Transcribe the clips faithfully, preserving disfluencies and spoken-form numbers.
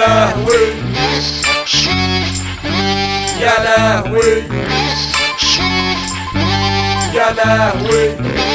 لهوي يا لهوي يا لهوي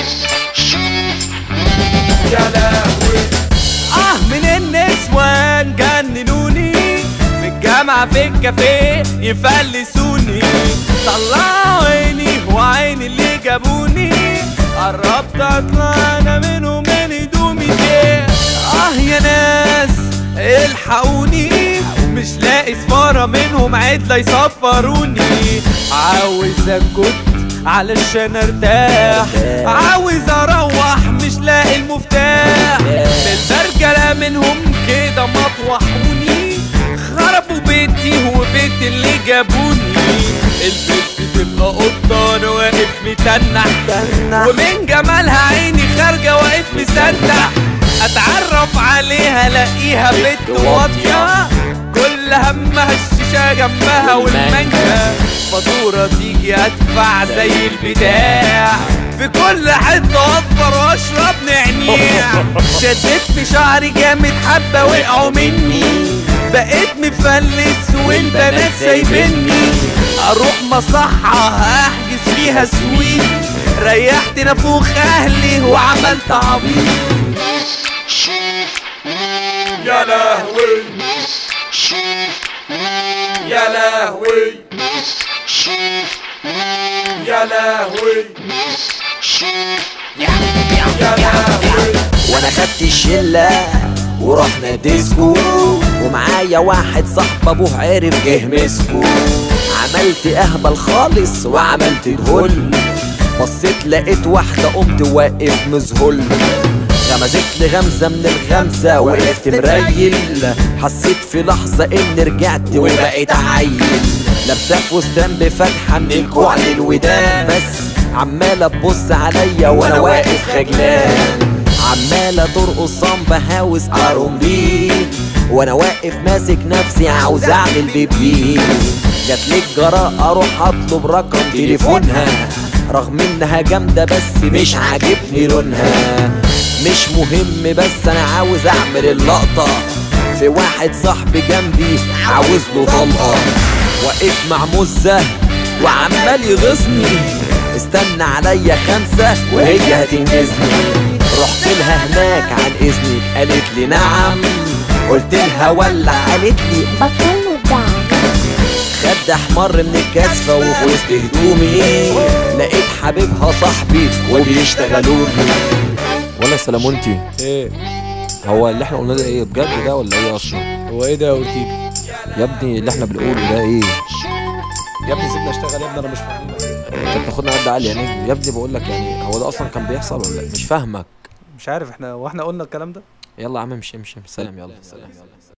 يا لهوي. اه من النسوان جننوني في الجامعة في الكافيه يفلسوني، طلعوا عيني وعين اللي جابوني، قربت اطلع انا منهم من هدومي ليه. اه يا ناس الحقوني مش لاقي سفارة منهم عدلة يسفروني، عاوز اسكت علشان ارتاح، عاوز اروح مش لاقي المفتاح، بالبرجلة منهم كده مطوحوني، خربوا بيتي وبيت اللي جابوني، البيت تبقى قطة انا واقف متنح، ومن جمالها عيني خارجة واقف مسنح، اتعرف عليها الاقيها بنت واطية كل همها الشيشة جنبها والمانجا، فاتورة تيجي ادفع زي البتاع، في كل حتة اصفر واشرب نعناع، شديت في شعري جامد حبة وقعوا مني، بقيت مفلس والبنات سايبني، اروح مصحة احجز فيها سويت، ريحت نافوخ اهلي وعملت عبيط. يا لهوي يا لهوي يا لهوي يا لهوي. وانا خدت الشلة ورحنا ديسكو، ومعايا واحد صاحب ابوه عرف جه مسكو، عملت اهبل خالص وعملت دهل، بصيت لقيت واحدة قمت واقف مذهل، غمزت لي غمزة من الغمزة وقفت مريل، حسيت في لحظة اني رجعت وبقيت عيل، لابسة فستان بفتحة من الكوع للودان، بس عمالة تبص عليا وانا واقف خجلان، عمالة ترقص صنبة هاوس ارمبي، وانا واقف ماسك نفسي عاوز اعمل بيبي، جاتلي الجراء اروح اطلب رقم تليفونها، رغم انها جامدة بس مش عاجبني لونها، مش مهم بس انا عاوز اعمل اللقطة، في واحد صاحبي جنبي عاوز له طلقة، واقف مع مزة وعمال يغصني، استنى عليا خمسة وهي هتنجزني، رحت لها هناك عن اذنك قالت لي نعم، قلت لها ولع قالت لي بطلوا الدعم، خد احمر من الكثفة وفي وسط هدومي لقيت حبيبها صاحبي وبيشتغلوني. ولا سلامونتي ايه هو اللي احنا قلنا ده ايه بجد ده ولا ايه اصلا؟ هو ايه ده يا اورتيجا؟ يا ابني اللي احنا بنقوله ده ايه؟ يا ابني سيبنا اشتغل يا ابني، انا مش فاهم. انت بتاخدنا قد عالي يعني يا ابني، بقول لك يعني هو ده اصلا كان بيحصل ولا إيه؟ مش فاهمك. مش عارف احنا واحنا قلنا الكلام ده. يلا يا عم امشي امشي سلام، يلا سلام.